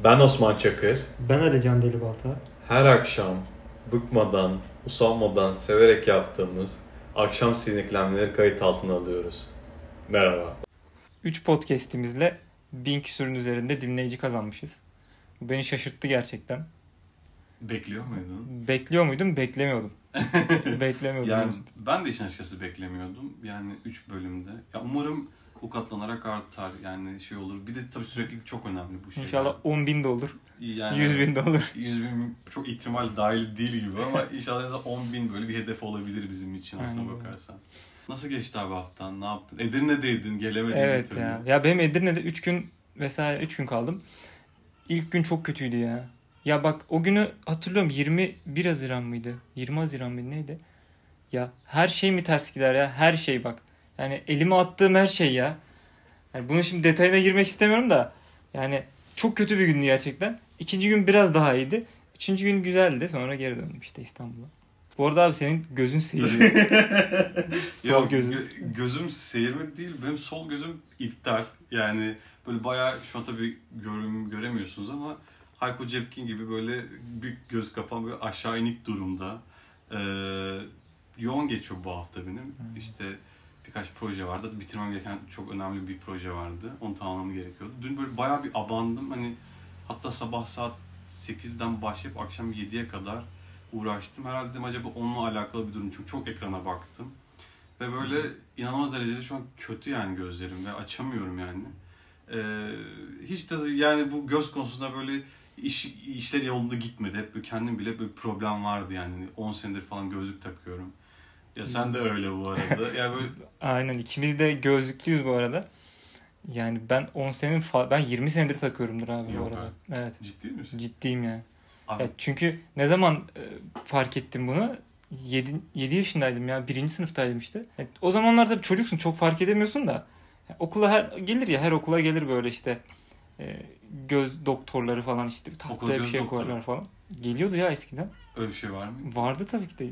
Ben Osman Çakır. Ben Alican Delibalta. Her akşam bıkmadan, usanmadan severek yaptığımız akşam sineklenmeleri kayıt altına alıyoruz. Merhaba. 3 podcast'imizle 1000 küsurun üzerinde dinleyici kazanmışız. Bu beni şaşırttı gerçekten. Bekliyor muydun? Bekliyor muydum? Beklemiyordum. Beklemiyordum. Yani ben de işin açıkçası beklemiyordum. Yani 3 bölümde. Ya umarım bu katlanarak artar. Yani şey olur. Bir de tabii süreklilik çok önemli bu şey. İnşallah 10.000 de olur. Yani 100.000 de olur. 100.000 çok ihtimal dahil değil gibi ama inşallah 10.000 böyle bir hedef olabilir bizim için aslına bakarsan. Nasıl geçti abi haftan? Ne yaptın? Edirne'deydin, gelemedin. Evet ya. Ya benim Edirne'de 3 gün vesaire 3 gün kaldım. İlk gün çok kötüydü ya. Ya bak o günü hatırlıyorum, 21 Haziran mıydı? 20 Haziran mıydı neydi? Ya her şey mi ters gider ya? Her şey bak. Yani elime attığım her şey ya. Yani bunu şimdi detayına girmek istemiyorum da. Yani çok kötü bir gündü gerçekten. İkinci gün biraz daha iyiydi. Üçüncü gün güzeldi. Sonra geri döndüm işte İstanbul'a. Bu arada abi senin gözün seyiriyor. Sol gözün. Gözüm seyirmek değil. Benim sol gözüm iptal. Yani böyle bayağı şu an tabii göremiyorsunuz ama Hayko Cepkin gibi böyle bir göz kapan böyle aşağı inik durumda. Yoğun geçiyor bu hafta benim. İşte birkaç proje vardı. Bitirmem gereken çok önemli bir proje vardı. Onu tamamlamam gerekiyordu. Dün böyle bayağı bir abandım. Hani hatta sabah saat 8'den başlayıp akşam 7'ye kadar uğraştım. Herhalde dedim acaba onunla alakalı bir durum. Çünkü çok ekrana baktım. Ve böyle inanılmaz derecede şu an kötü yani gözlerim ve açamıyorum yani. Hiç de yani bu göz konusunda böyle işler yolunda gitmedi. Hep kendim bile böyle problem vardı yani. 10 senedir falan gözlük takıyorum. Ya sen de öyle bu arada. Yani böyle... Aynen, ikimiz de gözlüklüyüz bu arada. Yani ben 10 senenin ben 20 senedir takıyorumdur abi. Yok bu arada. Abi. Evet. Ciddi misin? Ciddiyim yani. Ya çünkü ne zaman fark ettim bunu? 7 yaşındaydım ya. 1. sınıftaydım işte. Yani o zamanlar tabii çocuksun, çok fark edemiyorsun da. Okula gelir ya, her okula gelir böyle işte göz doktorları falan, işte tahtaya bir şey koyarlar falan. Geliyordu ya eskiden. Öyle bir şey var mı? Vardı tabii ki de.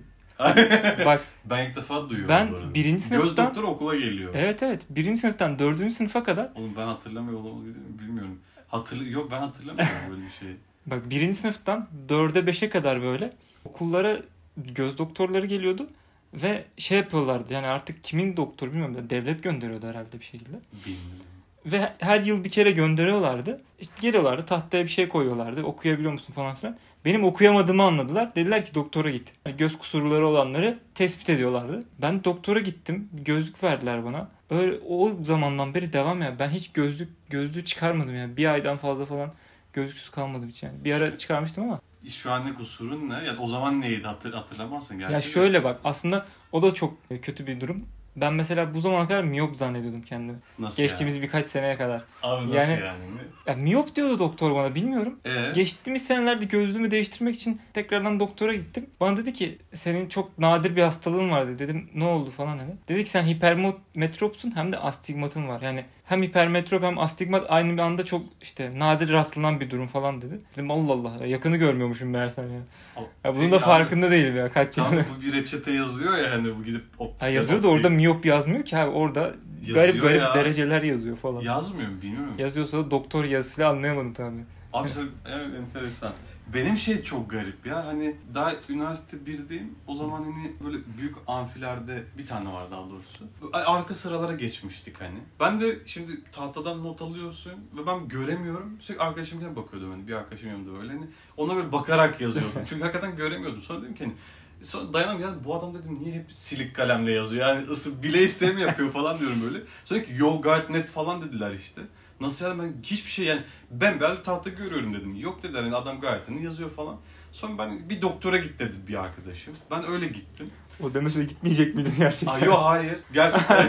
Bak ben ilk defa duyuyorum bu arada. Ben 1. sınıftan... Göz doktoru okula geliyor. Evet. 1. sınıftan 4. sınıfa kadar... Oğlum ben hatırlamıyorum, bilmiyorum. Yok ben hatırlamıyorum böyle bir şey. Bak 1. sınıftan 4'e 5'e kadar böyle okullara göz doktorları geliyordu. Ve şey yapıyorlardı, yani artık kimin doktoru bilmiyorum da devlet gönderiyordu herhalde bir şekilde. Bilmiyorum. Ve her yıl bir kere gönderiyorlardı. İşte geliyorlardı, tahtaya bir şey koyuyorlardı. Okuyabiliyor musun falan filan. Benim okuyamadığımı anladılar. Dediler ki doktora git. Yani göz kusurları olanları tespit ediyorlardı. Ben doktora gittim. Gözlük verdiler bana. Öyle, o zamandan beri devam ya. Ben hiç gözlüğü çıkarmadım yani. Bir aydan fazla falan gözlüksüz kalmadım hiç yani. Bir ara çıkarmıştım ama. Şu an ne kusurun ne? Yani o zaman neydi hatırlamazsın gerçekten. Ya şöyle bak, aslında o da çok kötü bir durum. Ben mesela bu zamana kadar miyop zannediyordum kendimi. Nasıl Geçtiğimiz yani? birkaç seneye kadar. Abi nasıl yani? Ya miyop diyordu doktor bana, bilmiyorum. Geçtiğimiz senelerde gözlüğümü değiştirmek için tekrardan doktora gittim. Bana dedi ki senin çok nadir bir hastalığın var dedi. Dedim ne oldu falan hani. Dedi ki sen hipermetropsun, hem de astigmatın var. Yani hem hipermetrop hem astigmat aynı bir anda çok işte nadir rastlanan bir durum falan dedi. Dedim Allah Allah, yakını görmüyormuşum meğersem ya. Ya bunun da farkında değilim ya kaç yıl. Tamam, bu bir reçete yazıyor ya hani, bu gidip yazıyor da orada miyop yazmıyor ki abi, orada garip dereceler yazıyor falan. Yazmıyor mu bilmiyorum. Yazıyorsa da doktor yazısıyla anlayamadım tabii. Abi sen evet, enteresan. Benim şey çok garip ya, hani daha üniversite 1'deyim. O zaman hani böyle büyük amfilerde bir tane var daha doğrusu. Arka sıralara geçmiştik hani. Ben de şimdi tahtadan not alıyorsun ve ben göremiyorum. Sürekli arkadaşımla bakıyordum hani, bir arkadaşım yanımda böyle hani. Ona böyle bakarak yazıyordum. Çünkü hakikaten göremiyordum. Sonra dedim ki hani dayanamıyorum ya, bu adam dedim niye hep silik kalemle yazıyor yani, bile istemi yapıyor falan diyorum böyle. Sonra ki yo gayet net falan dediler işte. Nasıl yani, ben hiçbir şey yani ben beyaz bir tahta görüyorum dedim. Yok dediler yani, adam gayet hani yazıyor falan. Sonra ben bir doktora git dedi bir arkadaşım. Ben öyle gittim. O demese gitmeyecek miydin gerçekten? Yok hayır. Gerçekten.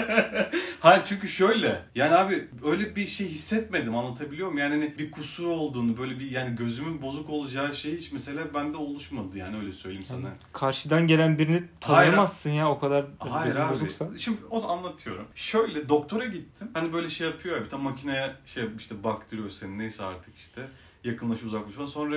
Hayır çünkü şöyle. Yani abi öyle bir şey hissetmedim, anlatabiliyor muyum? Yani hani bir kusur olduğunu, böyle bir yani gözümün bozuk olacağı şey hiç mesela bende oluşmadı yani, öyle söyleyeyim sana. Yani karşıdan gelen birini tanıyamazsın ya, o kadar gözün bozuksa. Şimdi o zaman anlatıyorum. Şöyle doktora gittim. Hani böyle şey yapıyor ya, bir tane makineye şey işte baktırıyor seni, neyse artık işte. Yakınlaş uzaklaş falan. Sonra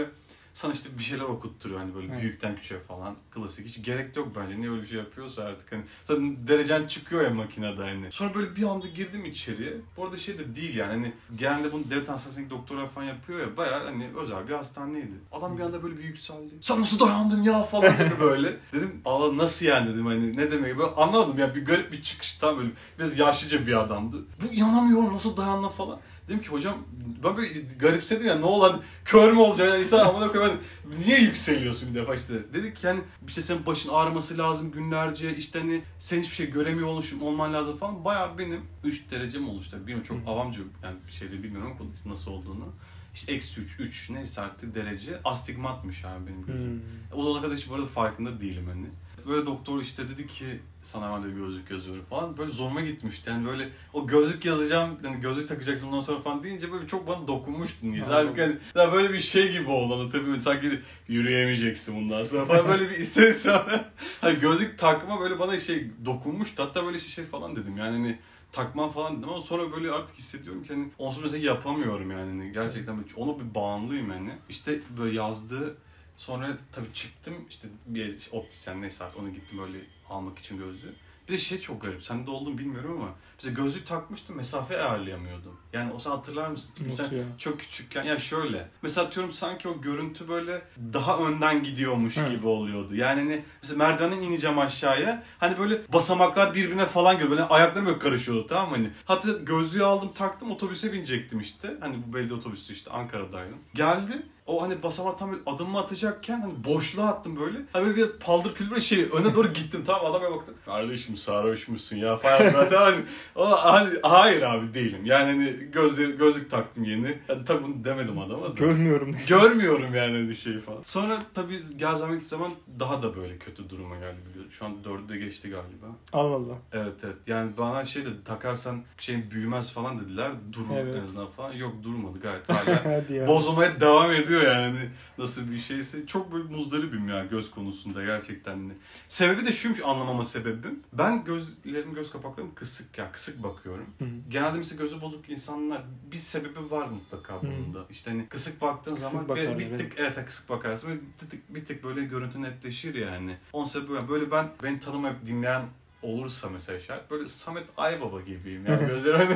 sana işte bir şeyler okutturuyor hani böyle Evet. büyükten küçüğe falan. Klasik. Hiç gerek yok bence. Niye öyle bir şey yapıyorsa artık hani. Zaten derecen çıkıyor ya makinede hani. Sonra böyle bir anda girdim içeriye. Bu arada şey de değil yani hani genelde bunu devlet hastanesindeki doktorlar falan yapıyor ya. Bayağı hani özel bir hastaneydi. Adam bir anda böyle bir yükseldi. Sen nasıl dayandın ya falan dedi böyle. Dedim Allah nasıl yani dedim hani ne demek böyle anlamadım ya bir garip bir çıkış tam böyle biraz yaşlıca bir adamdı. Bu inanamıyorum nasıl dayandın falan. Dedim ki hocam ben böyle garipsedim ya ne oldu hani kör mü olacaksın ya insan amına koyayım niye yükseliyorsun bir defa işte. Dedik ki yani işte senin başın ağrıması lazım günlerce işte hani sen hiçbir şey göremiyor olman lazım falan. Bayağı benim 3 derecem oluştu. Bilmiyorum çok avamcı yani bir şey de bilmiyorum ama nasıl olduğunu. İşte eksi 3 neyse artık derece astigmatmış yani benim gözüm. O zamana kadar hiç bu arada farkında değilim hani. Böyle doktor işte dedi ki sana ben de gözlük yazıyorum falan. Böyle zoruma gitmişti. Yani böyle o gözlük yazacağım, yani gözlük takacaksın bundan sonra falan deyince böyle çok bana dokunmuştu niye. Halbuki yani böyle bir şey gibi oldu anlatabiliyor. Sanki yürüyemeyeceksin bundan sonra falan böyle bir ister istemez. Hani gözlük takma böyle bana şey dokunmuştu. Hatta böyle şey falan dedim yani hani takmam falan dedim ama sonra böyle artık hissediyorum ki hani onsuz mesela yapamıyorum yani. Hani gerçekten böyle ona bir bağımlıyım yani. İşte böyle yazdığı sonra tabii çıktım işte bir optisyen neyse artık onu gittim böyle almak için gözlüğü. Bir de şey çok garip, sende olduğunu bilmiyorum ama bize gözlük takmıştım, mesafe ayarlayamıyordum. Yani o sen hatırlar mısın? Nasıl Sen ya? çok küçükken, ya şöyle, mesela atıyorum sanki o görüntü böyle daha önden gidiyormuş gibi oluyordu. Yani hani mesela merdivenden ineceğim aşağıya, hani böyle basamaklar birbirine falan geliyor, böyle ayaklarım böyle karışıyordu tamam mı? Hani hatta gözlüğü aldım taktım otobüse binecektim işte. Hani bu belediye otobüsü işte Ankara'daydım. Geldi. O hani basamak tam böyle adımımı atacakken hani boşluğa attım böyle. Hani böyle bir paldır küldür böyle şey öne doğru gittim tamam adama baktım. Kardeşim sarhoş musun ya falan. Hani, hani hayır abi değilim. Yani hani gözlük taktım yeni. Yani tabii bunu demedim adama da. Görmüyorum. Görmüyorum yani hani şey falan. Sonra tabii gel zaman daha da böyle kötü duruma geldi biliyorsun. Şu an 4'e geçti galiba. Allah Allah. Evet. Yani bana şey dedi takarsan şeyin büyümez falan dediler. Durur Evet. en azından falan. Yok durmadı gayet hala. Hadi ya. Bozulmaya devam ediyor yani nasıl bir şeyse. Çok böyle muzdaribim ya göz konusunda gerçekten. Sebebi de şuymuş anlamama sebebim. Ben göz kapaklarım kısık ya kısık bakıyorum. Hı. Genelde mesela gözü bozuk insanlar bir sebebi var mutlaka bunun da. İşte hani kısık baktığın Kısık zaman bakarlar, bir tık evet kısık bakarsın ve bir tık böyle görüntü netleşir yani. Onun sebebi böyle beni tanımayıp dinleyen olursa mesela şayet böyle Samet Aybaba gibiyim yani gözlerim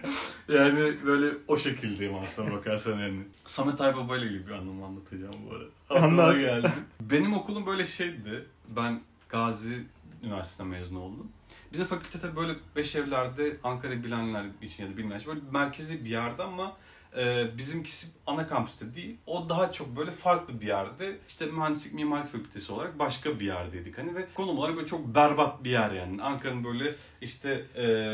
yani böyle o şekildeyim aslına bakarsan yani. Samet Aybaba ile ilgili bir anımı anlatacağım bu arada. Aklıma geldi. Benim okulum böyle şeydi. Ben Gazi Üniversitesi'nden mezun oldum. Bizim fakültede böyle Beşevler'de Ankara'yı bilenler için ya da bilmeyenler için böyle merkezi bir yerde ama bizimkisi ana kampüste değil. O daha çok böyle farklı bir yerde. İşte mühendislik mimarlık fakültesi olarak başka bir yerdeydik hani ve konum olarak böyle çok berbat bir yer yani. Ankara'nın böyle işte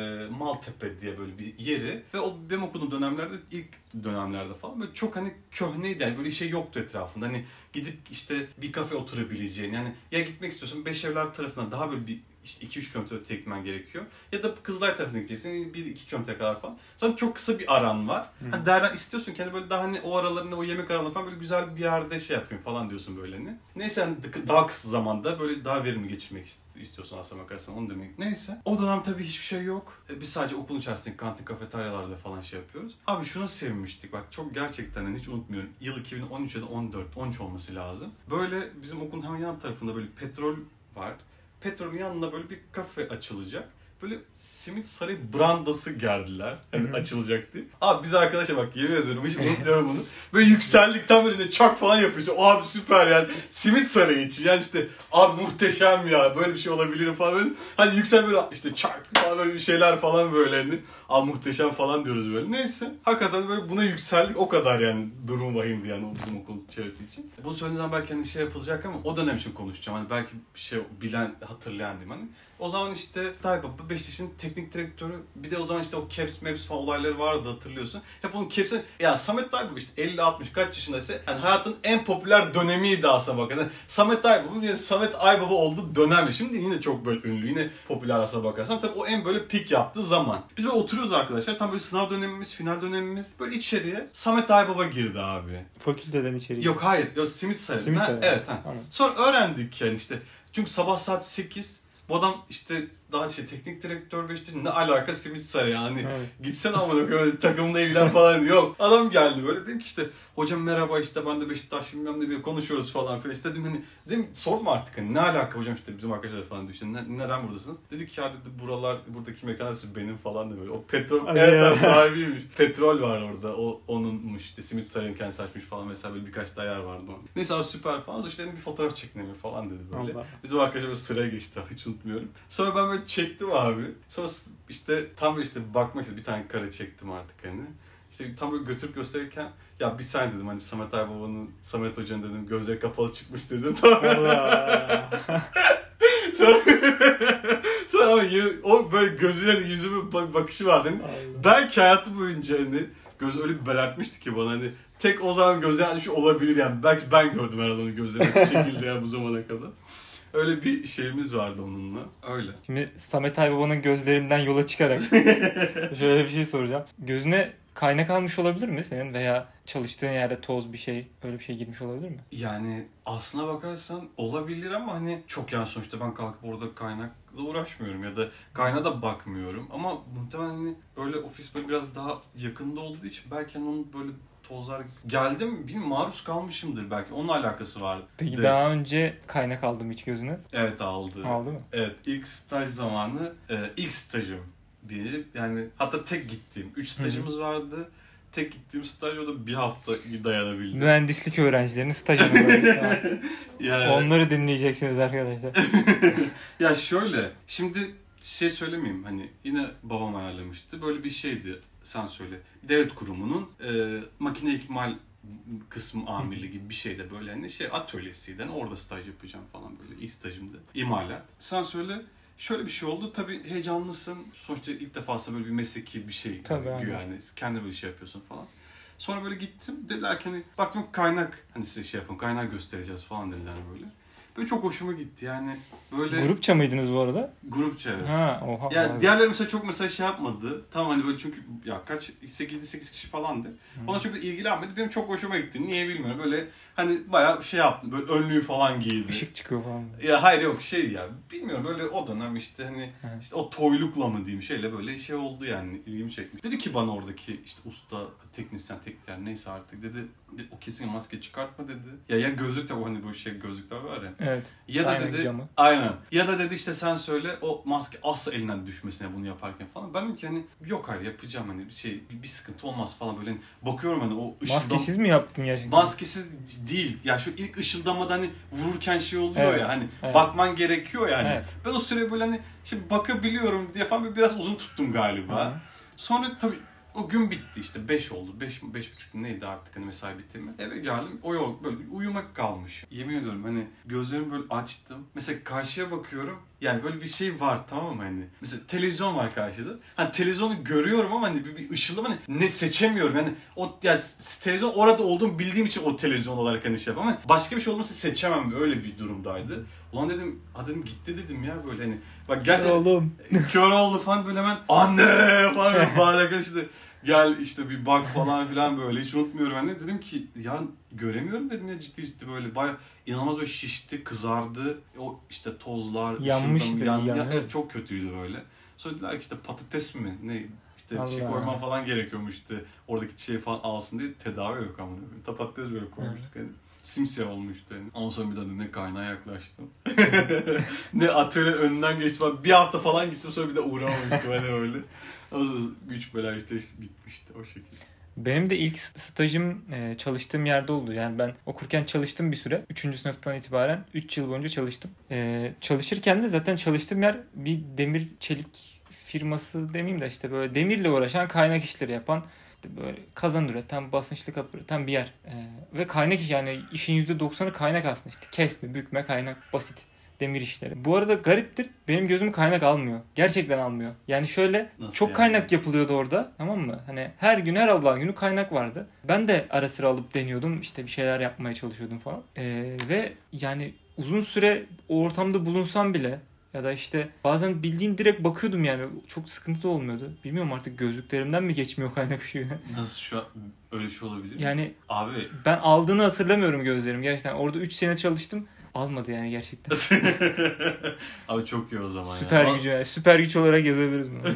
Maltepe diye böyle bir yeri ve o benim okuduğum dönemlerde ilk dönemlerde falan böyle çok hani köhneydi yani böyle şey yoktu etrafında. Hani gidip işte bir kafe oturabileceğin yani ya gitmek istiyorsun Beşevler tarafına daha böyle bir işte 2-3 kilometre öte gitmen gerekiyor. Ya da Kızılay tarafına gideceksin 1-2 kilometre kadar falan. Sana çok kısa bir aran var. Hani derden istiyorsun ki hani böyle daha hani o aralarında o yemek aralarında falan böyle güzel bir yerde şey yapayım falan diyorsun böyle hani. Neyse hani daha kısa zamanda böyle daha verimli geçirmek istiyorsun aslına bakarsan onu demek. Neyse. O dönem tabii hiçbir şey yok. Biz sadece okulun içerisindeki kantin kafeteryalarda falan şey yapıyoruz. Abi şuna sevinmiştik bak çok gerçekten hani hiç unutmuyorum. Yıl 2013 ya da 13 olması lazım. Böyle bizim okulun hemen yan tarafında böyle petrol var. Petrolün yanında böyle bir kafe açılacak. Böyle simit sarayı brandası gerdiler. Hani açılacak diye. Abi biz arkadaşlar bak yemin ediyorum hiç unutmuyorum bunu. Böyle yükseldik tam önünde çak falan yapıyoruz. Abi süper yani. Simit sarayı için. Yani işte abi muhteşem ya. Böyle bir şey olabilir falan böyle. Hani yüksel böyle işte çak falan böyle bir şeyler falan böyle. Hani. Abi muhteşem falan diyoruz böyle. Neyse. Hakikaten böyle buna yükseldik. O kadar yani durum vahimdi yani o bizim okul çevresi için. Bunu söylediğim zaman belki hani şey yapılacak ama o dönem için konuşacağım. Hani belki bir şey bilen, hatırlayan diyeyim hani. O zaman işte Tayyip Beşiktaş'ın teknik direktörü bir de o zaman işte o caps maps falan olayları vardı hatırlıyorsun. Hep onun caps'e ya Samet Tayyip işte 50-60 kaç yaşındaysa yani hayatın en popüler dönemiydi aslına bakarsan. Samet Tayyip'in yine Samet Aybaba olduğu dönemdi. Şimdi yine çok böyle ünlü yine popüler aslına bakarsan. Tabii o en böyle pik yaptığı zaman. Biz böyle oturuyoruz arkadaşlar tam böyle sınav dönemimiz, final dönemimiz. Böyle içeriye Samet Aybaba girdi abi. Fakülteden içeri. Yok hayır. Yok simit sayılır. Simit sayılır. Evet. Ha. Sonra öğrendik yani işte. Çünkü sabah saat 8 bu adam işte daha teknik direktör beşti. Ne alaka Simit Sarı yani. Evet. Gitsene amına koyayım takımla ilgilen falan. Yok. Adam geldi böyle dedim ki işte hocam merhaba işte ben de Beşiktaş bilmem ne bir konuşuyoruz falan filan. İşte dedim hani dedim sorma artık hani ne alaka hocam işte bizim arkadaşlar falan diyor. İşte neden buradasınız? Dedik ki ya dedi buradaki mekanlar hepsi benim falan da böyle. O petrol evet sahibiymiş. Petrol var orada. O onunmuş işte Simit Sarı'nın kendisi açmış falan mesela böyle birkaç daha yer vardı onun. Neyse abi süper falan. Sonra işte dedim bir fotoğraf çekinelim falan dedi böyle. Allah. Bizim arkadaşlar sıraya geçti abi hiç unutmuyorum. Sonra ben böyle çektim abi. Sonra işte tam işte bakmak istedim bir tane kare çektim artık hani. İşte tam böyle götürüp gösterirken ya bir saniye dedim hani Samet Hoca'nın dedim gözleri kapalı çıkmış dedim. Allah. sonra ama o böyle gözüne yüzüme bakışı vardı. Hani belki hayatı boyunca hani göz öyle bir belertmişti ki bana hani tek o zaman gözleri açmış olabilir yani. Belki ben gördüm herhalde onu gözleri açık şekilde yani bu zamana kadar. Öyle bir şeyimiz vardı onunla. Öyle. Şimdi Samet Aybaba'nın gözlerinden yola çıkarak şöyle bir şey soracağım. Gözüne kaynak almış olabilir mi senin veya çalıştığın yerde toz bir şey öyle bir şey girmiş olabilir mi? Yani aslına bakarsan olabilir ama hani çok yani sonuçta ben kalkıp orada kaynakla uğraşmıyorum ya da kaynağa da bakmıyorum ama muhtemelen hani böyle ofis böyle biraz daha yakında olduğu için belki hani onun böyle tozlar geldim bir maruz kalmışımdır belki onunla alakası vardı. Peki daha önce kaynak aldım hiç gözüne? Evet aldı. Aldı mı? Evet ilk staj zamanı ilk stajım yani hatta tek gittiğim 3 stajımız vardı. Tek gittiğim staj o da bir hafta dayanabildi. Mühendislik öğrencilerinin stajını yani... Onları dinleyeceksiniz arkadaşlar. Ya şöyle şimdi şey söylemeyeyim hani yine babam ayarlamıştı böyle bir şeydi sen söyle. Devlet kurumunun makine ikmal kısmı amirliği gibi bir şeyde böyle hani atölyesiydi. Hani orada staj yapacağım falan böyle ilk stajımdı. İmalat. Sen söyle. Şöyle bir şey oldu. Tabii heyecanlısın. Sonuçta ilk defasında böyle bir mesleki bir şey. Tabii yani kendi böyle şey yapıyorsun falan. Sonra böyle gittim. Dediler ki hani baktım kaynak hani size şey yapın kaynak göstereceğiz falan dediler böyle. Böyle çok hoşuma gitti yani böyle. Grupça mıydınız bu arada? Grupça evet. Ha, oha. Yani abi. diğerleri mesela çok mesela şey yapmadı. Tamam hani böyle çünkü ya kaç 8 kişi falandı. Ona çok da ilgilenmedi. Benim çok hoşuma gitti. Niye bilmiyorum. Böyle hani bayağı şey yaptım. Böyle önlüğü falan giydi. Işık çıkıyor falan. Ya hayır yok şey ya. Bilmiyorum böyle o dönem işte hani işte o toylukla mı diyeyim şeyle böyle şey oldu yani ilgimi çekmiş. Dedi ki bana oradaki işte usta, tekniker neyse artık dedi o kesin maske çıkartma dedi. Ya gözlük de o hani bu gözlükler var ya. Evet. Ya da aynen dedi camı. aynen. Ya da dedi işte sen söyle o maske asla elinden düşmesine bunu yaparken falan. Ben dedim ki hani yok hayır yapacağım hani bir sıkıntı olmaz falan böyle hani bakıyorum hani o Maskesiz mi yaptın gerçekten? Maskesiz değil. Ya şu ilk ışıldamada hani vururken şey oluyor evet, ya hani evet. bakman gerekiyor yani. Evet. Ben o süre böyle hani şimdi bakabiliyorum diye falan biraz uzun tuttum galiba. Hı-hı. Sonra tabii o gün bitti işte 5 oldu. 5.30 neydi artık hani mesai bitti mi? Eve geldim o yol böyle uyumak kalmış. Yemin ediyorum hani gözlerimi böyle açtım. Mesela karşıya bakıyorum. Yani böyle bir şey var tamam mı hani. Mesela televizyon var karşıda. Hani televizyonu görüyorum ama hani bir ışıldama hani ne seçemiyorum. Yani o yani televizyon orada olduğumu bildiğim için o televizyon olarak hani şey yapamam. Ama başka bir şey olması seçemem öyle bir durumdaydı. Ulan dedim dedim gitti dedim ya böyle hani. Bak gerçekten oğlum. Kör oldu falan böyle hemen anne falan böyle bağırarak işte gel işte bir bak falan filan böyle hiç unutmuyorum hani dedim ki ya göremiyorum dedim ya ciddi böyle bayağı inanılmaz böyle şişti kızardı o işte tozlar yanmıştı evet çok kötüydü böyle sonra dediler ki işte patates mi ne işte şey koyman falan gerekiyormuş işte oradaki şey falan alsın diye tedavi yok ama patates böyle koymuştuk hani. Simsiyah olmuştu yani. Ondan sonra bir daha ne kaynağa yaklaştım. ne atölye önünden geçtim. Bir hafta falan gittim sonra bir de uğramamıştım hani öyle. O güç bela işte bitmişti o şekilde. Benim de ilk stajım çalıştığım yerde oldu. Yani ben okurken çalıştım bir süre. 3. sınıftan itibaren 3 yıl boyunca çalıştım. Çalışırken de zaten çalıştığım yer bir demir çelik firması demeyeyim de işte böyle demirle uğraşan kaynak işleri yapan böyle kazan üreten, basınçlı kapı üreten bir yer. Ve kaynak iş yani işin %90'ı kaynak aslında işte kesme, bükme, kaynak, basit demir işleri. Bu arada gariptir. Benim gözüm kaynak almıyor. Gerçekten almıyor. Yani şöyle nasıl çok yani? Kaynak yapılıyordu orada. Tamam mı? Hani her gün her Allah'ın günü kaynak vardı. Ben de ara sıra alıp deniyordum. İşte bir şeyler yapmaya çalışıyordum falan. Ve yani uzun süre o ortamda bulunsam bile ya da işte bazen bildiğin direkt bakıyordum yani. Çok sıkıntı da olmuyordu. Bilmiyorum artık gözlüklerimden mi geçmiyor kaynak ışığı? Nasıl şu an öyle şey olabilir mi? Yani abi ben aldığını hatırlamıyorum gözlerim. Gerçekten orada 3 sene çalıştım. Almadı yani gerçekten. Abi çok iyi o zaman Süper ya. gücü. Süper güç olarak yazabiliriz bunu.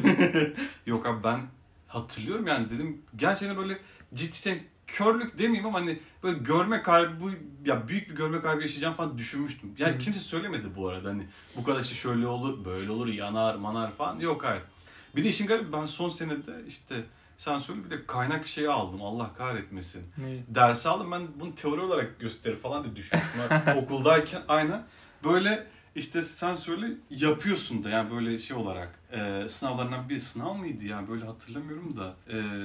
Yok abi ben hatırlıyorum yani dedim gerçekten böyle cidden körlük demeyeyim ama hani böyle görme kaybı ya büyük bir görme kaybı yaşayacağım falan düşünmüştüm. Yani kimse söylemedi bu arada hani bu kadar işte şöyle olur böyle olur yanar manar falan yok hayır. Bir de işin garibi ben son senede işte sen söyle bir de kaynak şeyi aldım Allah kahretmesin. Neyi? Dersi aldım ben bunu teori olarak gösterir falan diye düşünmüştüm. Okuldayken aynen böyle işte sen söyle yapıyorsun da yani böyle şey olarak sınavlarından bir sınav mıydı yani böyle hatırlamıyorum da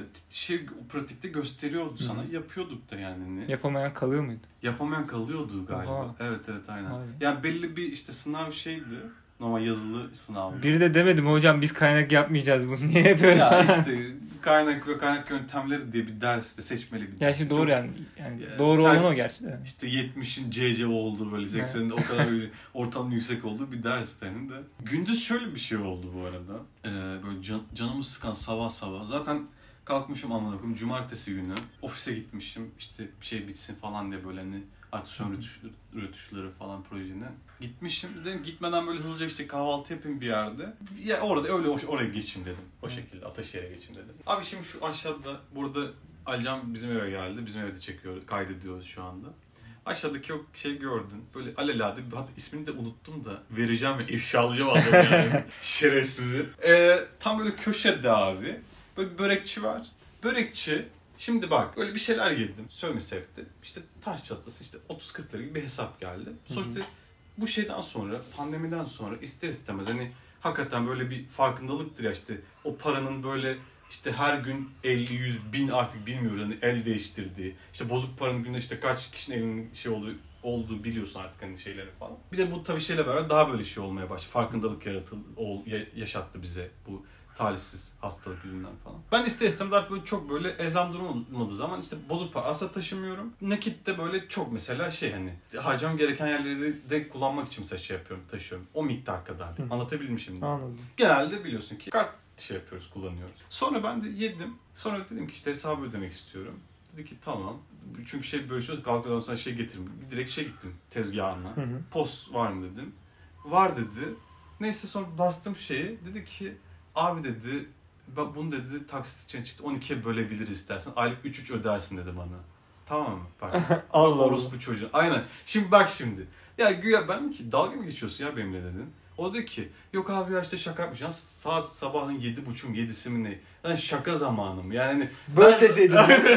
şey pratikte gösteriyordu sana yapıyorduk da yani. Yapamayan kalıyor muydu? Yapamayan kalıyordu galiba. Oha. Evet aynen. Abi. Yani belli bir işte sınav şeydi. Normal yazılı sınav. Biri de demedi mi hocam biz kaynak yapmayacağız bunu. Niye böyle? Ya işte kaynak ve kaynak yöntemleri diye bir derste seçmeli bir ders. Gerçi doğru Çok- yani doğru olan o gerçi de. İşte 70'in CC oldu böyle 80'in o kadar böyle ortalama yüksek olduğu bir derste de. Gündüz şöyle bir şey oldu bu arada. Böyle canımı sıkan sabah. Zaten kalkmışım amına koyayım cumartesi günü ofise gitmişim işte bir şey bitsin falan diye böyle hani aksiyon rötuşları falan projeden. Gitmişim dedim gitmeden böyle hızlıca işte kahvaltı yapayım bir yerde. Ya orada öyle oraya geçeyim dedim. O şekilde Ataşehir'e geçeyim dedim. Abi şimdi şu aşağıda burada Alican bizim eve geldi. Bizim evde çekiyoruz, kaydediyoruz şu anda. Aşağıdaki o şey gördün. Böyle alelade hatta ismini de unuttum da vereceğim ve ifşalayacağım adamı yani. Şerefsizi. Tam böyle köşede abi. Böyle bir börekçi var. Börekçi şimdi bak öyle bir şeyler yedim. Söylemeseydi. İşte taş çatlası işte 30-40 lira gibi bir hesap geldi. Sonuçta bu şeyden sonra pandemiden sonra ister istemez hani hakikaten böyle bir farkındalıktır ya işte o paranın böyle işte her gün 50-100 bin artık bilmiyorum hani el değiştirdiği işte bozuk paranın günde işte kaç kişinin elinin şey olduğu biliyorsun artık hani şeyleri falan. Bir de bu tabii şeyle beraber daha böyle şey olmaya başladı. Farkındalık yaşattı bize bu talihsiz hastalık yüzünden falan. Ben ister istemez artık böyle çok böyle ezam durum olmadığı zaman işte bozuk para asla taşımıyorum. Nakit de böyle çok mesela şey hani harcamam gereken yerleri de kullanmak için mesela şey yapıyorum, taşıyorum. O miktar kadar. Anlatabilmişim mi? Anladım. Genelde biliyorsun ki kart şey yapıyoruz, kullanıyoruz. Sonra ben de yedim. Sonra dedim ki işte hesabı ödemek istiyorum. Dedi ki tamam. Çünkü şey böyle şey kalkmadan sana şey getireyim. Direkt şey gittim tezgahına. Post var mı dedim. Var dedi. Neyse sonra bastım şeyi. Dedi ki abi dedi bunu dedi taksit için çıktı 12'ye bölebiliriz istersen. Aylık 3 ödersin dedi bana. Tamam mı? Bak. Allah orospu çocuğu. Aynen. Şimdi bak şimdi. Ya güya ben ki dalga mı geçiyorsun ya benimle dedim. O dedi ki yok abi ya işte şaka yapmış. Ya saat sabahın 7.30-7'si mi ne? Yani şaka zamanım. Yani Böyle deseydin.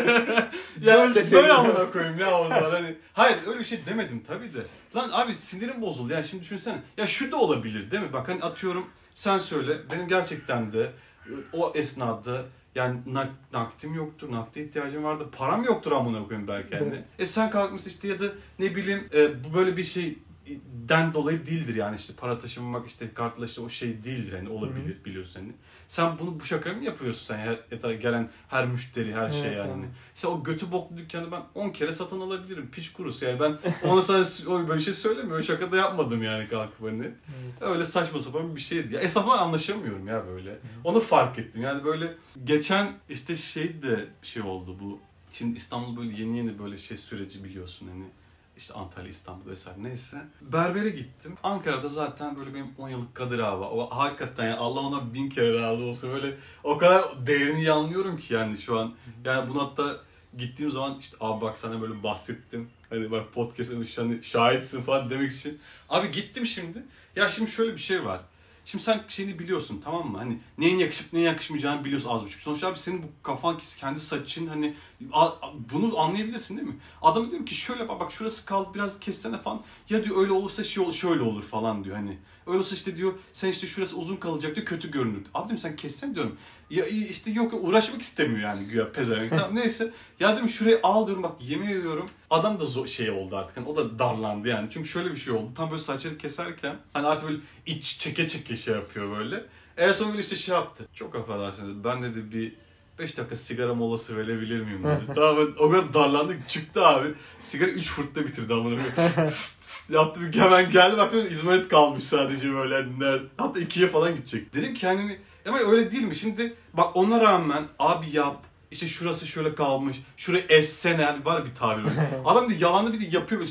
ya böyle amına koyayım ya o zaman hani. Hayır öyle bir şey demedim tabii de. Lan abi sinirim bozuldu. Yani şimdi düşünsene. Ya şu da olabilir değil mi? Bak hani atıyorum sen söyle. Benim gerçekten de o esnada yani nakdim yoktur, nakde ihtiyacım vardır, param yoktur amına koyayım belki yani. Sen kalkmışsın işte ya da ne bileyim bu böyle bir şeyden dolayı değildir yani işte para taşımamak işte kartla işte o şey değildir hani olabilir biliyorsun hani. Sen bu şakayı mı yapıyorsun sen ya gelen her müşteri her şey yani. Hani. Sen o götü boklu dükkanı ben 10 kere satın alabilirim piç kurusu yani ben onu sana böyle şey söylemiyorum şaka da yapmadım yani kalkıp hani. Evet. Öyle saçma sapan bir şeydi. Ya esnafla anlaşamıyorum ya böyle. Onu fark ettim yani böyle geçen işte şey de şey oldu bu. Şimdi İstanbul böyle yeni böyle şey süreci biliyorsun hani. İşte Antalya, İstanbul vesaire neyse. Berbere gittim. Ankara'da zaten böyle benim 10 yıllık Kadir abi. O hakikaten yani Allah ona 1000 kere razı olsun. Böyle o kadar değerini iyi anlıyorum ki yani şu an. Yani bunu hatta gittiğim zaman işte abi bak sana böyle bahsettim. Hani bak podcast'ın hani şahitsin falan demek için. Abi gittim şimdi. Ya şimdi şöyle bir şey var. Şimdi sen şeyini biliyorsun tamam mı? Hani neyin yakışıp neyin yakışmayacağını biliyorsun az buçuk. Sonuçta abi senin bu kafan, kendi saçın hani bunu anlayabilirsin değil mi? Adam diyor ki şöyle bak şurası kaldı biraz kessene falan. Ya diyor öyle olursa şöyle olur falan diyor hani. Öyle olsa işte diyor sen işte şurası uzun kalacak diyor kötü görünür. Abi diyorum sen kessen diyorum. Ya işte yok uğraşmak istemiyor yani güya pezevenk. Tamam neyse. Ya diyorum şurayı al diyorum bak yemin ediyorum. Adam da şey oldu artık hani o da darlandı yani. Çünkü şöyle bir şey oldu. Tam böyle saçları keserken hani artık böyle iç çeke şey yapıyor böyle. En son böyle işte şey yaptı. Çok affedersiniz ben dedi bir 5 dakika sigara molası verebilir miyim dedi. Tamam ben o kadar darlandık çıktı abi. Sigara 3 fırtta bitirdi ama yaptı bir hemen geldi baktım İzmarit kalmış sadece böyle hani hatta 2'ye falan gidecek. Dedim ki hani ama öyle değil mi? Şimdi bak ona rağmen abi yap işte şurası şöyle kalmış. Şurayı essene yani var bir tabir böyle. Adam da yalanlı bir de yapıyor böyle tık tık tık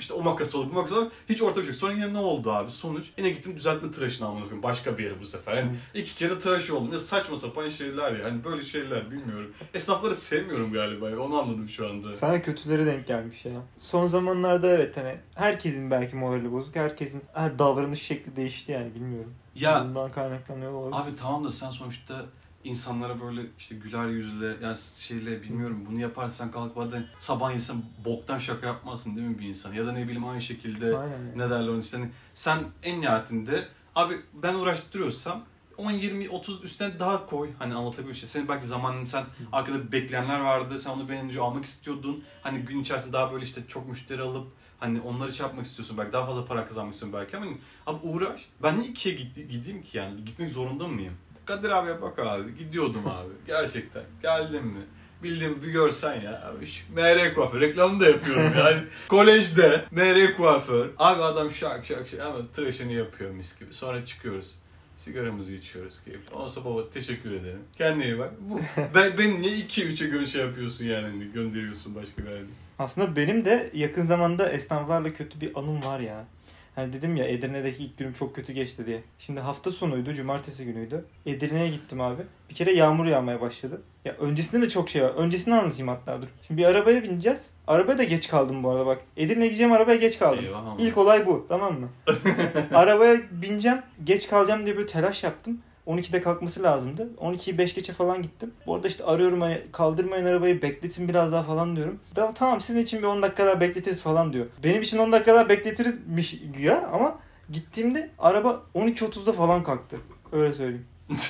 işte o makas olur, bu makas olur. Hiç ortada bir şey yok. Sonra yine ne oldu abi? Sonuç yine gittim düzeltme tıraşını amına koyayım. Başka bir yere bu sefer. Yani 2 kere tıraş oldum. Ya saçma sapan şeyler ya. Hani böyle şeyler bilmiyorum. Esnafları sevmiyorum galiba ya. Onu anladım şu anda. Sana kötüleri denk gelmiş ya. Son zamanlarda evet hani herkesin belki morali bozuk. Herkesin davranış şekli değişti yani bilmiyorum. Ya bundan kaynaklanıyor olabilir. abi tamam da sen sonuçta insanlara böyle işte güler yüzle yani şeyle bilmiyorum bunu yaparsan kalkıp hadi sabah insan boktan şaka yapmazsın değil mi bir insan? Ya da ne bileyim aynı şekilde Aynen yani. ne derler onu işte hani sen en nihayetinde abi ben uğraştırıyorsam 10, 20, 30 üstüne daha koy. Hani anlatabiliyor işte. Senin belki zamanın sen arkada bekleyenler vardı. Sen onu bir an önce almak istiyordun. Hani gün içerisinde daha böyle işte çok müşteri alıp hani onları şey yapmak istiyorsun belki. Daha fazla para kazanmak istiyorsun belki ama hani, abi uğraş. Ben niye 2'ye gideyim ki yani? Gitmek zorunda mıyım? Kadir abiye bak abi. Gidiyordum abi. Gerçekten. Geldim mi? Bildiğim bir görsen ya. Abi, MR kuaför. Reklamını da yapıyorum yani. Kolejde MR kuaför. Abi adam şak ama tıraşını yapıyor mis gibi. Sonra çıkıyoruz. Sigaramızı içiyoruz keyifli. Ondan sonra baba teşekkür ederim. Kendine iyi bak. Ben niye 2-3'e göre şey yapıyorsun yani hani gönderiyorsun başka bir yerde. Aslında benim de yakın zamanda esnaflarla kötü bir anım var ya. Hani dedim ya Edirne'deki ilk günüm çok kötü geçti diye. Şimdi hafta sonuydu, cumartesi günüydü. Edirne'ye gittim abi. Bir kere yağmur yağmaya başladı. Ya öncesinde de çok şey var. Öncesini anlatayım hatta dur. Şimdi bir arabaya bineceğiz. Arabaya da geç kaldım bu arada bak. Edirne'ye gideceğim arabaya geç kaldım. Eyvah. İlk olay bu, tamam mı? Arabaya bineceğim, geç kalacağım diye böyle telaş yaptım. 12'de kalkması lazımdı. 12'yi 5 geçe falan gittim. Bu arada işte arıyorum hani kaldırmayın arabayı bekletin biraz daha falan diyorum. Tamam sizin için bir 10 dakika daha bekletiriz falan diyor. Benim için 10 dakika daha bekletirmiş güya ama gittiğimde araba 12.30'da falan kalktı. Öyle söyleyeyim.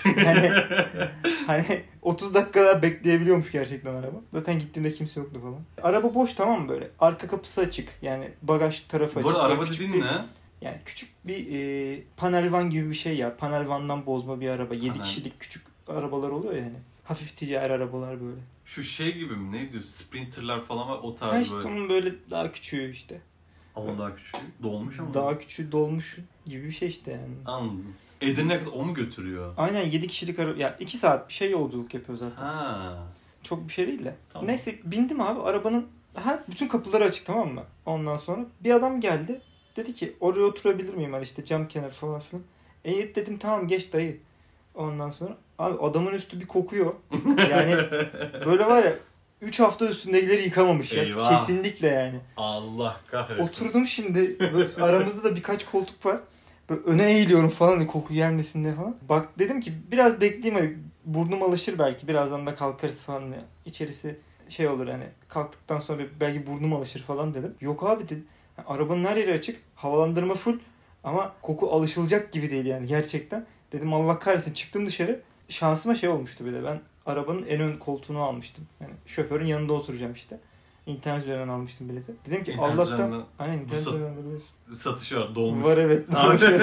hani 30 dakika daha bekleyebiliyormuş gerçekten araba. Zaten gittiğimde kimse yoktu falan. Araba boş tamam mı böyle? Arka kapısı açık. Yani bagaj tarafı açık. Bu arada araba Küçük dediğin ne? yani küçük bir panel van gibi bir şey ya. Panel vandan bozma bir araba. 7 kişilik küçük arabalar oluyor yani. Hafif ticari arabalar böyle. Şu şey gibi mi? Ne diyor? Sprinter'lar falan var o Ha tarz işte böyle. onun böyle daha küçüğü işte. Ama daha küçük. Dolmuş ama. Daha küçüğü dolmuş gibi bir şey işte yani. Anladım. Edirne'ye kadar o mu götürüyor? Aynen 7 kişilik araba. Ya 2 saat bir şey yolculuk yapıyor zaten. Ha. Çok bir şey değil de. Tamam. Neyse bindim abi arabanın bütün kapıları açık tamam mı? Ondan sonra bir adam geldi. Dedi ki oraya oturabilir miyim? Hani işte cam kenarı falan filan. Dedim tamam geç dayı. Ondan sonra abi adamın üstü bir kokuyor. Yani böyle var ya 3 hafta üstündekileri yıkamamış ya. Eyvah. Kesinlikle yani. Allah kahretsin. Oturdum şimdi. Böyle aramızda da birkaç koltuk var. Böyle öne eğiliyorum falan hani koku gelmesin diye falan. Bak dedim ki biraz bekleyeyim hadi burnum alışır belki birazdan da kalkarız falan diye. İçerisi şey olur hani kalktıktan sonra belki burnum alışır falan dedim. Yok abi dedi. Arabanın her yeri açık. Havalandırma full. Ama koku alışılacak gibi değil yani gerçekten. Dedim Allah kahretsin çıktım dışarı. Şansıma şey olmuştu bir de ben arabanın en ön koltuğunu almıştım. Yani şoförün yanında oturacağım işte. İnternet üzerinden almıştım bileti. Dedim ki İnternet Allah'tan... üzerinden Aynen internet üzerinden biliyorsun. Satışı var dolmuş. Var evet. Abi. Dolmuş.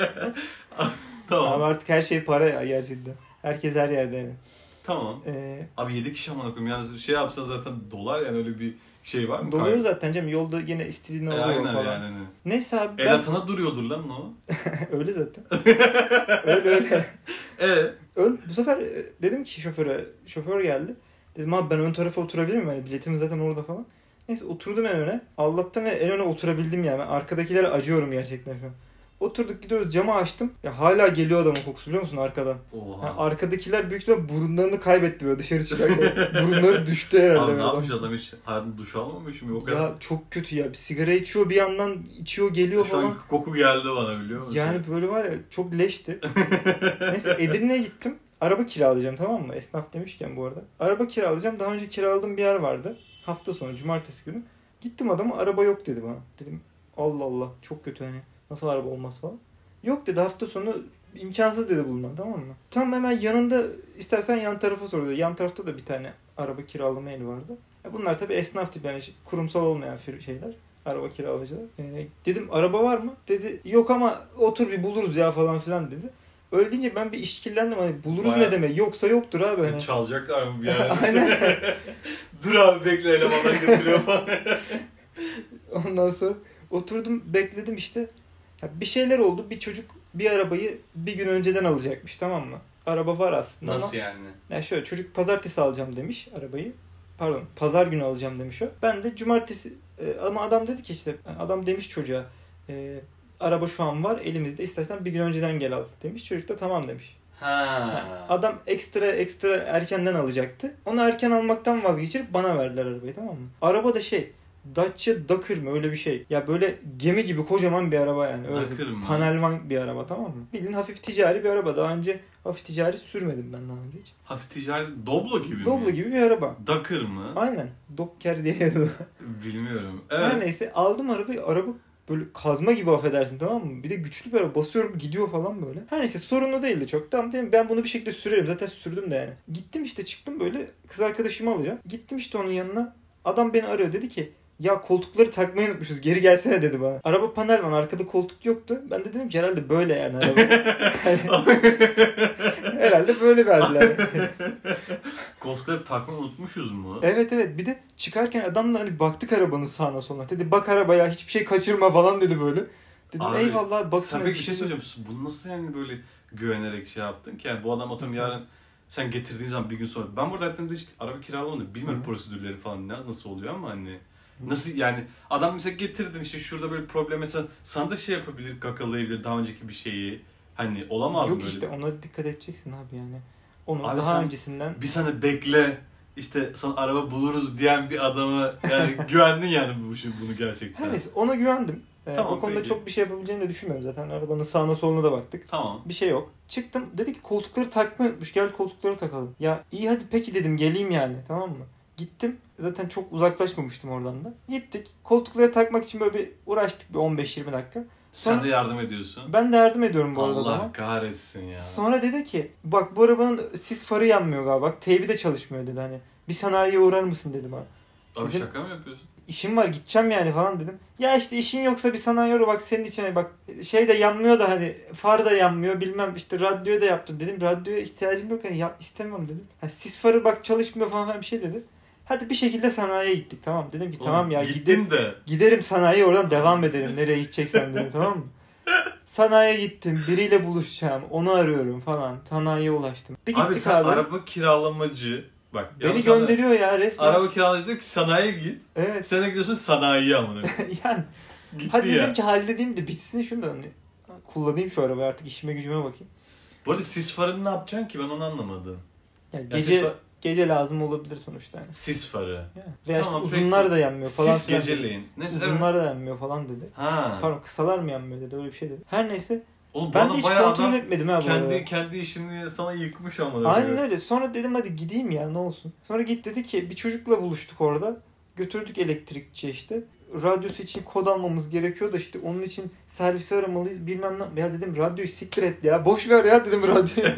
Tamam. Abi artık her şey para ya gerçekten. Herkes her yerde yani. Tamam. Abi 7 kişi amına koyayım. Yani bir şey yapsan zaten dolar yani öyle bir şey var mı? Doluyor zaten canım. Yolda yine istediğini alıyor aynen falan. yani. Neyse abi El ben... atana duruyordur lan o. öyle zaten. öyle. Bu sefer dedim ki şoför geldi. Dedim abi ben ön tarafa oturabilir miyim? Yani biletim zaten orada falan. Neyse oturdum en öne. Allah'tan en öne oturabildim yani. Ben arkadakilere acıyorum gerçekten şu an. Oturduk gidiyoruz camı açtım. Ya hala geliyor adamın kokusu biliyor musun arkadan? Oha. Yani arkadakiler büyük ihtimalle burunlarını kaybetti böyle dışarı çıkarken. Burunları düştü herhalde. Abi ne adam. yapmış adam hiç hayatında duş almamış mı? O kadar. Ya çok kötü ya. Bir sigara içiyor bir yandan içiyor geliyor Şu falan. an koku geldi bana biliyor musun? Yani böyle var ya çok leşti. Neyse Edirne'ye gittim. Araba kiralayacağım tamam mı? Esnaf demişken bu arada. Araba kiralayacağım. Daha önce kiraladığım bir yer vardı. Hafta sonu cumartesi günü. Gittim adama araba yok dedi bana. Dedim Allah Allah çok kötü hani. Nasıl araba olmaz falan. Yok dedi hafta sonu imkansız dedi bulman tamam mı? Tam hemen yanında istersen yan tarafa sor dedi. Yan tarafta da bir tane araba kiralama yeri vardı. Bunlar tabii esnaf tipi yani kurumsal olmayan şeyler. Araba kiralayıcılar. Dedim araba var mı? Dedi yok ama otur bir buluruz ya falan filan dedi. Öyle deyince ben bir işkillendim hani buluruz Bayağı... ne demek yoksa yoktur abi. Hani. Çalacaklar mı bir yerde? Aynen. Dur abi bekle elemanlar getiriyor falan. Ondan sonra oturdum bekledim işte. Bir şeyler oldu. Bir çocuk bir arabayı bir gün önceden alacakmış tamam mı? Araba var aslında Nasıl ama. yani? Yani şöyle çocuk pazartesi alacağım demiş arabayı. pazar günü alacağım demiş o. Ben de cumartesi ama adam dedi ki işte adam demiş çocuğa araba şu an var elimizde istersen bir gün önceden gel al demiş. Çocuk da tamam demiş. Adam ekstra erkenden alacaktı. Onu erken almaktan vazgeçirip bana verdiler arabayı, tamam mı? Araba da Dacia Dakar mı öyle bir şey. Ya böyle gemi gibi kocaman bir araba yani. Öyle Dakar mı? Panelvan bir araba, tamam mı? Bildiğin hafif ticari bir araba. Daha önce hafif ticari sürmedim ben daha önce hiç. Hafif ticari Doblo gibi mi? Doblo gibi bir araba. Dakar mı? Aynen. Dokker diye yazıyor. Bilmiyorum. Evet. Her neyse aldım arabayı. Araba böyle kazma gibi, affedersin, tamam mı? Bir de güçlü bir araba. Basıyorum gidiyor falan böyle. Her neyse sorunlu değildi çok. Tamam dedim ben bunu bir şekilde sürerim. Zaten sürdüm de yani. Gittim işte çıktım böyle kız arkadaşımı alacağım. Gittim işte onun yanına. Adam beni arıyor dedi ki ya koltukları takmayı unutmuşuz geri gelsene dedi bana. Araba panel var, arkada koltuk yoktu. Ben de dedim ki herhalde böyle yani araba. Herhalde böyle verdiler. Koltukları takmayı unutmuşuz mu? Evet bir de çıkarken adamla hani baktık arabanın sağına soluna. Dedi bak arabaya hiçbir şey kaçırma falan dedi böyle. Dedim abi, eyvallah bakın. Sen peki bir şey söyleyeceğim. Bunu nasıl yani böyle güvenerek şey yaptın ki? Yani bu adam atıyorum yarın sen getirdiğin zaman bir gün sonra. Ben burada hayatımda hiç araba kiralamadım. Bilmiyorum prosedürleri falan nasıl oluyor ama hani. Nasıl yani adam mesela getirdin işte şurada böyle problem mesela sana da şey yapabilir, kakalayabilir daha önceki bir şeyi. Hani olamaz mı Yok böyle? işte ona dikkat edeceksin abi yani. Onu abi daha öncesinden. Bir sana bekle işte sana araba buluruz diyen bir adama yani güvendin yani bunu gerçekten. Her neyse ona güvendim. Tamam, o konuda peki. çok bir şey yapabileceğini de düşünmüyorum zaten. Arabanın sağına soluna da baktık. Tamam. Bir şey yok. Çıktım dedi ki koltukları takmayı unutmuş gel koltukları takalım. Ya iyi hadi peki dedim geleyim yani, tamam mı? Gittim. Zaten çok uzaklaşmamıştım oradan da. Gittik. Koltukları takmak için böyle bir uğraştık bir 15-20 dakika. Sonra Sen de yardım ediyorsun. ben de yardım ediyorum bu arada. Allah kahretsin ya. Sonra dedi ki bak bu arabanın sis farı yanmıyor galiba. Bak teybi de çalışmıyor dedi hani. Bir sanayiye uğrar mısın dedi bana. Abi dedim, şaka mı yapıyorsun? İşim var gideceğim yani falan dedim. Ya işte işin yoksa bir sanayiye uğra bak senin için bak şey de yanmıyor da hani far da yanmıyor bilmem işte radyoya da yaptım dedim. Radyoya ihtiyacım yok yani istemem dedim. Yani sis farı bak çalışmıyor falan bir şey dedi. Hadi bir şekilde sanayiye gittik, tamam dedim ki tamam ya giderim sanayiye oradan devam ederim nereye gideceksen dedim, tamam mı? Sanayiye gittim biriyle buluşacağım onu arıyorum falan sanayiye ulaştım. Bir gittik abi sen araba kiralamacı bak. Beni gönderiyor ya resmen. Araba kiralamacı diyor ki sanayiye git. Evet. Sen de gidiyorsun sanayiye amına. Yani. Gitti hadi ya. dedim ki halledeyim de bitsin şunu da hani kullanayım şu arabayı artık işime gücüme bakayım. Bu arada sis farını ne yapacaksın ki ben onu anlamadım. Yani gece lazım olabilir sonuçta yani. Sis farı. Yani. Veya tamam, işte uzunlar peki. da yanmıyor falan. Sis geceleyin. Neyse, uzunlar da yanmıyor falan dedi. Ha. Pardon kısalar mı yanmıyor dedi öyle bir şey dedi. Her neyse. Oğlum, ben de hiç kontrol etmedim ha bu arada. Kendi işini sana yıkmış ama. Aynen öyle. Sonra dedim hadi gideyim ya ne olsun. Sonra git dedi ki bir çocukla buluştuk orada. Götürdük elektrikçiye işte. Radyosu için kod almamız gerekiyor da işte onun için servisi aramalıyız bilmem ne. Ya dedim radyoyu siktir et ya. Boş ver ya dedim radyoyu.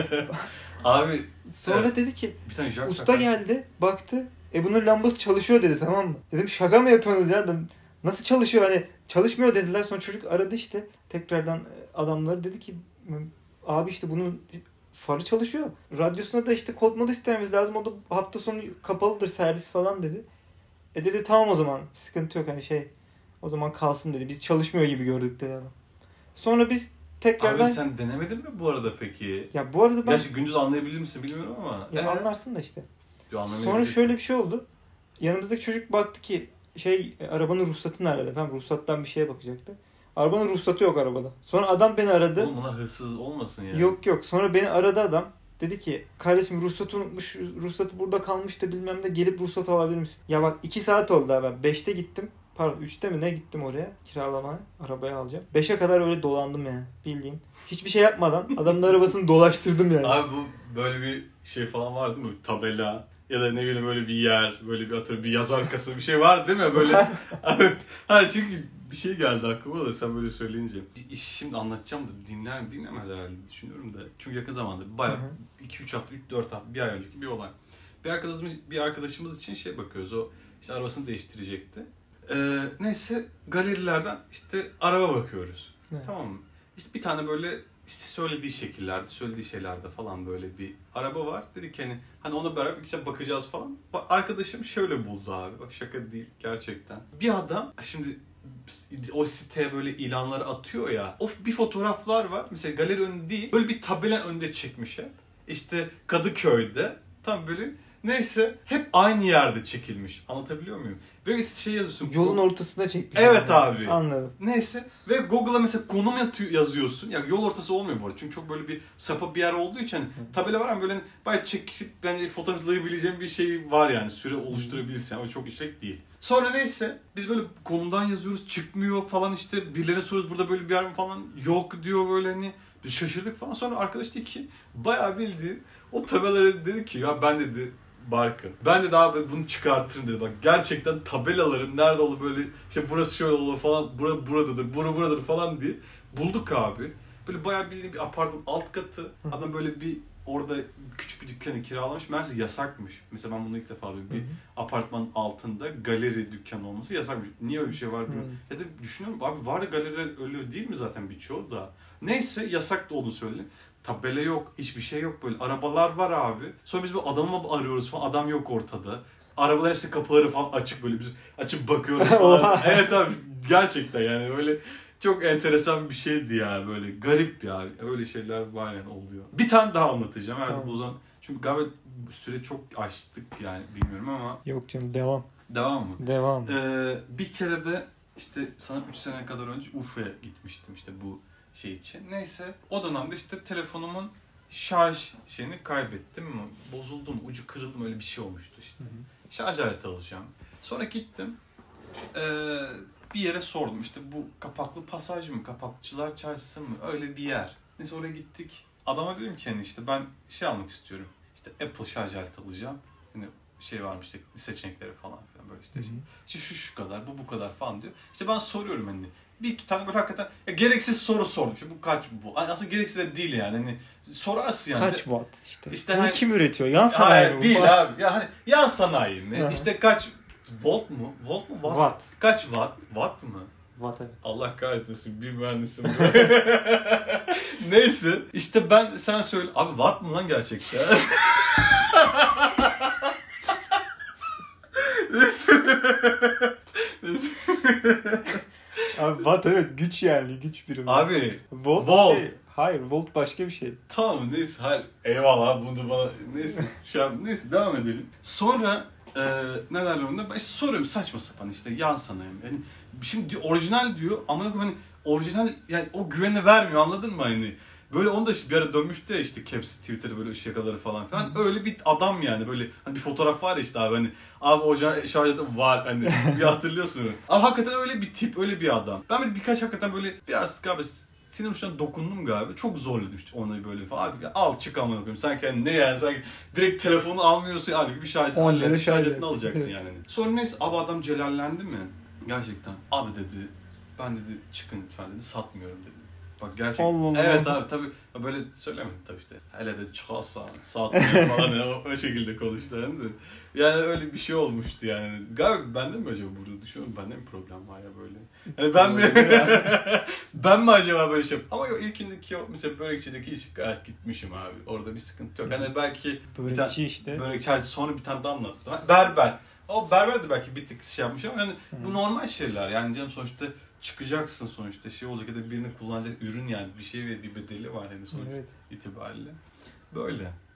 Abi. Sonra dedi ki bir usta geldi baktı. Bunun lambası çalışıyor dedi, tamam mı? Dedim şaka mı yapıyorsunuz ya? Nasıl çalışıyor hani? Çalışmıyor dediler. Sonra çocuk aradı işte. Tekrardan adamları dedi ki abi işte bunun farı çalışıyor. Radyosuna da işte kod modu istememiz lazım. O da hafta sonu kapalıdır servis falan dedi. Dedi tamam o zaman sıkıntı yok hani o zaman kalsın dedi. Biz çalışmıyor gibi gördük dedi adam. Sonra biz tekrardan... Abi sen denemedin mi bu arada peki? Ya bu arada ben... Gerçi gündüz anlayabilir misin bilmiyorum ama. Ya anlarsın da işte. Sonra şöyle bir şey oldu. Yanımızdaki çocuk baktı ki arabanın ruhsatı nerede? Tam ruhsattan bir şeye bakacaktı. Arabanın ruhsatı yok arabada. Sonra adam beni aradı. Oğlum buna hırsız olmasın yani. Yok. Sonra beni aradı adam. Dedi ki kardeşim ruhsatı unutmuş. Ruhsatı burada kalmış da bilmem ne gelip ruhsat alabilir misin? Ya bak 2 saat oldu abi. 5'te gittim. Pardon 3'te mi ne gittim oraya kiralamaya. Arabayı alacağım. 5'e kadar öyle dolandım yani bildiğin. Hiçbir şey yapmadan adamın arabasını dolaştırdım yani. Abi bu böyle bir şey falan var değil mi? Tabela ya da ne bileyim böyle bir yer, böyle bir yazar kası bir şey var değil mi? Böyle hani çünkü bir şey geldi aklıma da sen böyle söyleyince. Bir iş şimdi anlatacağım da dinlemez herhalde düşünüyorum da. Çünkü yakın zamanda bayağı 2-3 hafta, 3-4 hafta, bir ay önceki bir olay. Bir arkadaşımız için bakıyoruz. O işte arabasını değiştirecekti. Neyse galerilerden işte araba bakıyoruz. Evet. Tamam mı? İşte bir tane böyle işte söylediği şeylerde falan böyle bir araba var. Dedik hani ona beraber işte bakacağız falan. Arkadaşım şöyle buldu abi. Bak şaka değil gerçekten. Bir adam şimdi o siteye böyle ilanları atıyor ya. Bir fotoğraflar var. Mesela galeri önü değil. Böyle bir tabela önünde çekmiş hep. İşte Kadıköy'de tam böyle Neyse hep aynı yerde çekilmiş. Anlatabiliyor muyum? Böyle şey yazıyorsun. Yolun ortasında çekmiş. Evet abi. Anladım. Neyse ve Google'a mesela konum yazıyorsun. Ya yol ortası olmuyor bu arada. Çünkü çok böyle bir sapa bir yer olduğu için hani tabela var ama böyle hani bayağı çekip yani fotoğraflayabileceğim bir şey var yani. Süre oluşturabilirsin. O çok işlek değil. Sonra neyse biz böyle konumdan yazıyoruz, çıkmıyor falan, işte birilerine soruyoruz burada böyle bir yer mi falan, yok diyor böyle, hani biz şaşırdık falan. Sonra arkadaş dedi ki bayağı bildi o tabelaları, dedi ki ya ben dedi Barkın, ben de abi bunu çıkartırım dedi. Bak gerçekten tabelaların nerede olduğu, böyle işte burası şöyle olur falan, buradadır, buradadır falan diye bulduk abi. Böyle bayağı bildiğin bir apartman alt katı. Adam böyle bir orada küçük bir dükkanı kiralamış. Meğerse yasakmış. Mesela ben bunu ilk defa duydum. Bir apartmanın altında galeri dükkanı olması yasakmış. Niye öyle bir şey var bilmiyorum. Ya da düşünüyorum abi, var galeriler öyle değil mi zaten birçoğu da. Neyse yasak da olduğunu söyledi. Tabela yok, hiçbir şey yok böyle. Arabalar var abi. Sonra biz bu adamı arıyoruz falan, adam yok ortada. Arabalar hepsi kapıları falan açık, böyle biz açıp bakıyoruz falan. Evet abi gerçekten yani böyle çok enteresan bir şeydi ya, böyle garip ya. Öyle şeyler var yani, oluyor. Bir tane daha anlatacağım herhalde bu zaman. Çünkü galiba süre çok açtık yani, bilmiyorum ama. Yok canım, devam. Devam mı? Devam. Bir kere de işte sana 3 sene kadar önce Urfa'ya gitmiştim işte bu şey için. Neyse o dönemde işte telefonumun şarj şeyini kaybettim mi? Bozuldum, ucu kırıldı, öyle bir şey olmuştu işte. Şarj aleti alacağım. Sonra gittim. Bir yere sordum işte, bu kapaklı pasaj mı, kapakçılar çarşısı mı, öyle bir yer. Neyse oraya gittik. Adama dedim ki hani işte ben şey almak istiyorum. İşte Apple şarj aleti alacağım. Hani şey varmış işte seçenekleri falan filan böyle işte. İşte şu kadar, bu kadar falan diyor. İşte ben soruyorum hani. Bir iki tane böyle hakikaten gereksiz soru sordum. İşte bu kaç bu? Aslında gereksiz de değil yani. Hani sorarsın yani. Kaç watt işte. İşte bunu hani, kim üretiyor? Yan sanayi mi? Değil abi. Ya hani yan sanayi mi? İşte kaç volt mu? Volt mu? Watt. Kaç watt? Watt mı? Watt, evet. Allah kahretmesin, bir mühendisim. Neyse işte sen söyle. Abi watt mı lan gerçekten? Neyse. Abi watt evet, güç yani, güç birimi. Abi volt. Şey, hayır, volt başka bir şey. Tamam neyse, hayır eyvallah bunu bana neyse neyse devam edelim. Sonra ne derler onda, ben işte soruyorum saçma sapan işte yan sanayi. Yani şimdi orijinal diyor ama hani orijinal yani o güveni vermiyor, anladın mı hani? Böyle onu da bir ara dönmüştü ya işte Caps Twitter'da böyle ışık yakaları falan filan. Öyle bir adam yani, böyle hani bir fotoğraf var ya işte abi, hani abi orijinal şarj aleti var hani, bir hatırlıyorsun. Ama hakikaten öyle bir tip, öyle bir adam. Ben böyle birkaç hakikaten böyle biraz galiba sinir uçlarına dokundum galiba. Çok zorladım işte onu böyle falan. Abi al çık amına koyayım. Sanki hani ne yani, sanki direkt telefonu almıyorsun. Abi bir şarj aletini alacaksın yani. Sonra neyse abi adam celallendi mi? Gerçekten. Abi dedi, ben dedi çıkın lütfen dedi, satmıyorum dedi. Bak gerçekten. Allah Evet abi tabii böyle söylemedim tabii işte. Hele dedi çıkarsa satmıyorum falan yani, o şekilde konuştu yani de. Yani öyle bir şey olmuştu yani. Galiba bende mi acaba, burada düşünüyorum, bende mi problem var ya böyle. Yani ben mi ben mi acaba böyle şey. Ama yok, ilkindeki o mesela börekçideki iş gayet gitmişim abi. Orada bir sıkıntı yok. Hani belki börekçi işte. Börekçi sonra bir tane daha anlattım. Berber. O berber de belki bir tık şey yapmış ama yani bu normal şeyler. Yani canım sonuçta çıkacaksın, sonuçta şey olacak ya da birini kullanacak ürün yani, bir şey ve bir bedeli var hani sonuç itibariyle. Böyle.